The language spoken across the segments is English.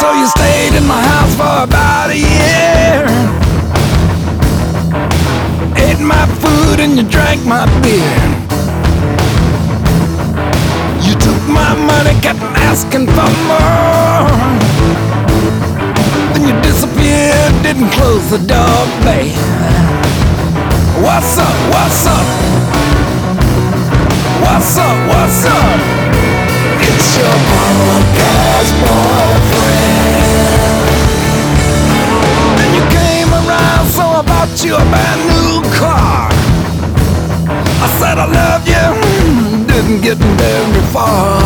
So you stayed in my house for about a year, ate my food and you drank my beer. You took my money, kept asking for more. Then you disappeared, didn't close the door, babe. What's up, what's up? What's up, what's up? It's your podcast boyfriend. Then you came around, so I bought you a brand new car. I said I love you, didn't get very far.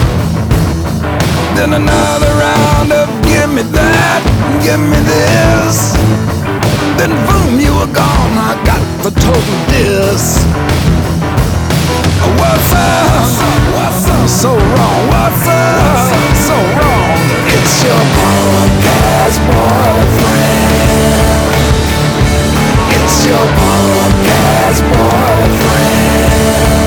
Then another round of give me that, give me this. Then boom, you were gone, I got the total diss. What's up? What's up? So wrong. What's up? So wrong. It's your podcast boyfriend. It's your podcast boyfriend.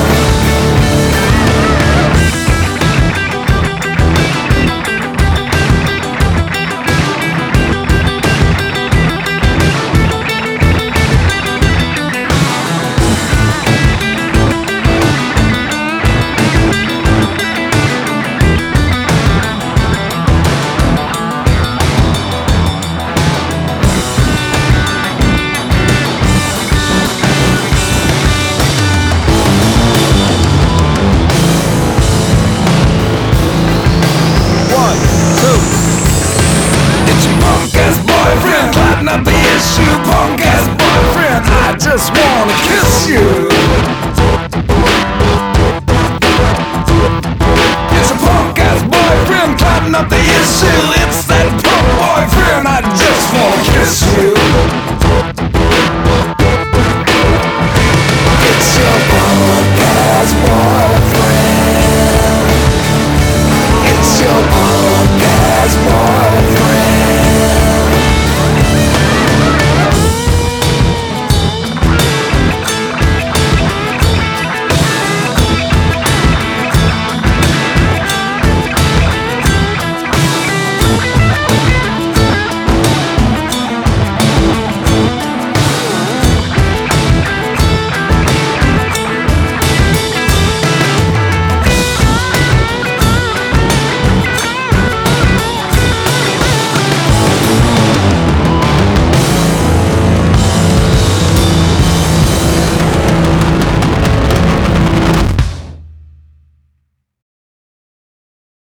Punk ass boyfriend, I just wanna kiss you.